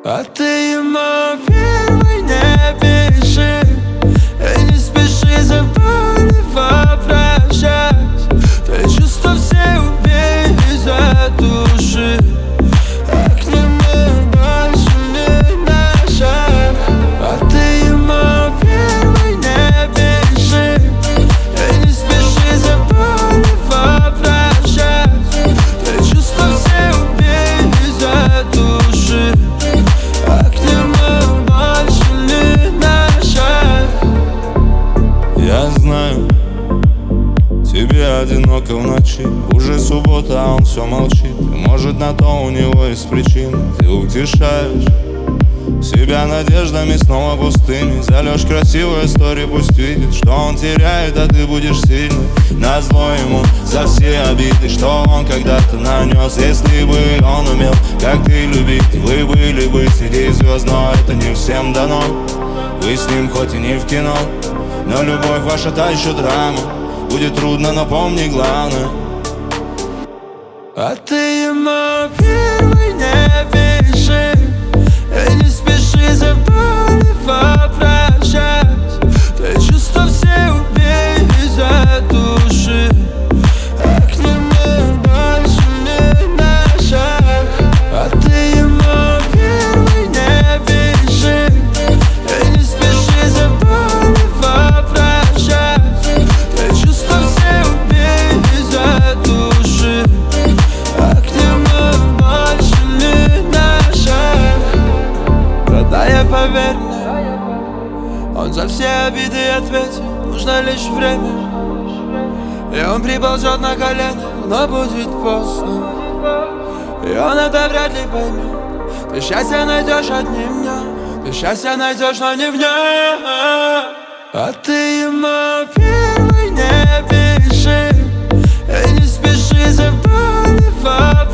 А ты ему первый не пиши и не спеши забывать, прощать. Ты чувства все убей и задуши, а к нему больше не наша. А ты ему первый не пиши и не спеши забывать, прощать. Ты чувства все убей и задуши, а к нему больше не наша. Я знаю, тебе одиноко в ночи. Уже суббота, а он все молчит. И может на то у него есть причины. Ты утешаешь себя надеждами снова пустыми. Зальешь красивую историю, пусть видит, что он теряет, а ты будешь сильный. Назло ему за все обиды, что он когда-то нанес. Если бы он умел, как ты, любить, вы были бы среди звезд. Но это не всем дано. Вы с ним хоть и не в кино, но любовь ваша та еще драма. Будет трудно, но помни главное. А ты ему первый не пиши и не спеши забывать, прощать. Ты чувства все убей и задуши, а к нему больше не наша. А ты ему первый не пиши и не спеши забывать, прощать. Ты чувства все убей и задуши, а к нему больше не наша. Продай, поверь мне, он за все обиды ответит. Нужно лишь время, и он приползет на колени, но будет поздно, и он это вряд ли поймет. Ты счастье найдешь одним днем, ты счастье найдешь, но не в нем. А ты ему первый не пиши и не спеши забывать,